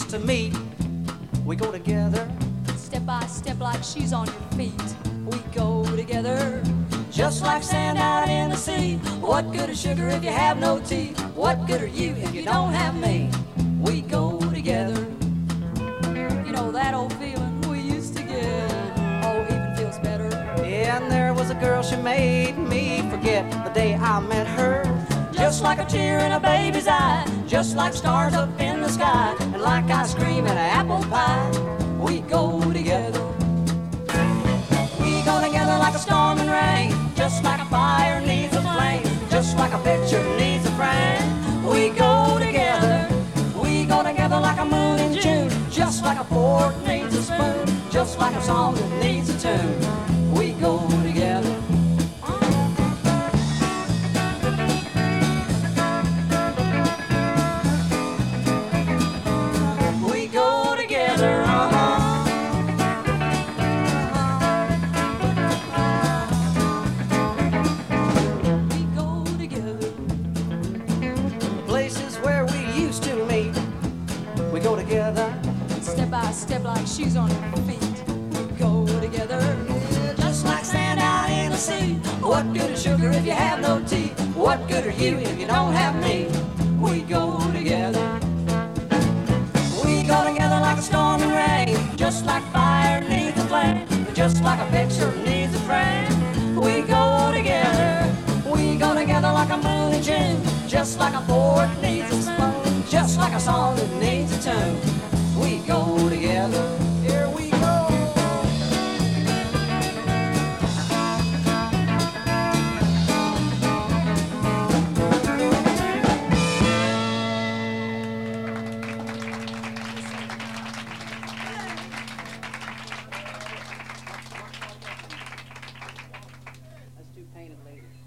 used to meet. We go together, step by step like shoes on your feet. We go together, just like sand out in the sea. What good is sugar if you have no tea? What good are you if you don't have me? We go together. You know that old feeling we used to get, oh, even feels better. Yeah, and there was a girl, she made me forget the day I met her. Just like a tear in a baby's eye, just like stars up in the sky, and like ice cream and apple pie. We go together. We go together like a storm and rain, just like a fire needs a flame, just like a picture needs a frame. We go together. We go together like a moon in June, just like a fork needs a spoon, just like a song that needs a tune. We go together. We go together. We go together. The places where we used to meet, we go together. Step by step like shoes on your feet. We go together, Just like sand out in the sea. What good is sugar if you have no tea? What good are you if you don't have me? We go together. We go together like a storm and rain, just like fire needs a flame, just like a picture needs a frame. We go together. We go together like a moon in June, just like a fork needs a spoon, just like a song that needs a tune. We go together.